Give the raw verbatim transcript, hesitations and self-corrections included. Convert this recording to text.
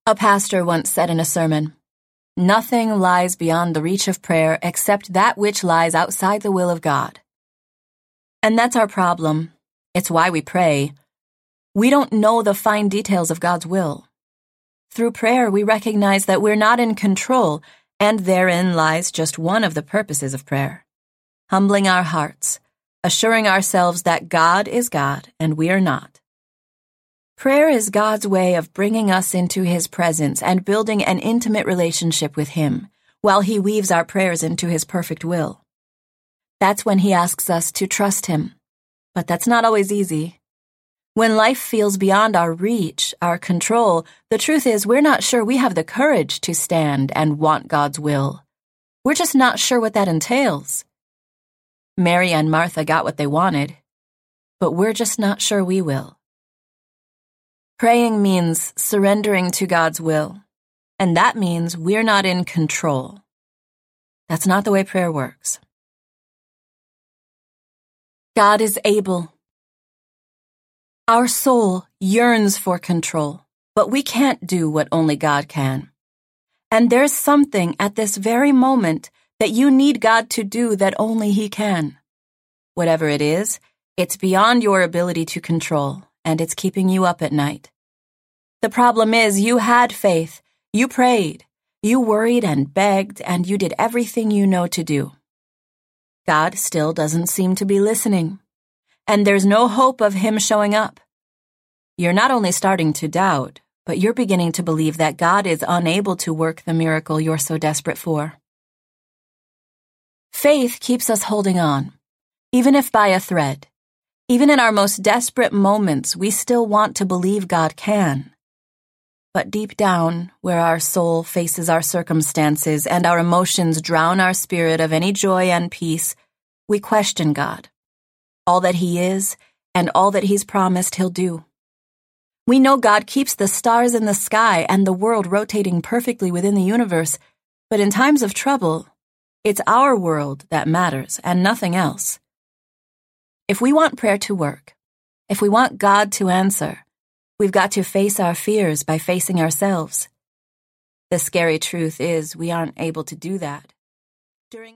A pastor once said in a sermon, "Nothing lies beyond the reach of prayer except that which lies outside the will of God." And that's our problem. It's why we pray. We don't know the fine details of God's will. Through prayer, we recognize that we're not in control, and therein lies just one of the purposes of prayer. Humbling our hearts, assuring ourselves that God is God and we are not. Prayer is God's way of bringing us into His presence and building an intimate relationship with Him, while He weaves our prayers into His perfect will. That's when He asks us to trust Him. But that's not always easy. When life feels beyond our reach, our control, the truth is we're not sure we have the courage to stand and want God's will. We're just not sure what that entails. Mary and Martha got what they wanted, but we're just not sure we will. Praying means surrendering to God's will, and that means we're not in control. That's not the way prayer works. God is able. Our soul yearns for control, but we can't do what only God can. And there's something at this very moment that you need God to do that only He can. Whatever it is, it's beyond your ability to control, and it's keeping you up at night. The problem is you had faith, you prayed, you worried and begged, and you did everything you know to do. God still doesn't seem to be listening, and there's no hope of Him showing up. You're not only starting to doubt, but you're beginning to believe that God is unable to work the miracle you're so desperate for. Faith keeps us holding on, even if by a thread. Even in our most desperate moments, we still want to believe God can. But deep down, where our soul faces our circumstances and our emotions drown our spirit of any joy and peace, we question God, all that He is and all that He's promised He'll do. We know God keeps the stars in the sky and the world rotating perfectly within the universe, but in times of trouble, it's our world that matters and nothing else. If we want prayer to work, if we want God to answer, we've got to face our fears by facing ourselves. The scary truth is we aren't able to do that. During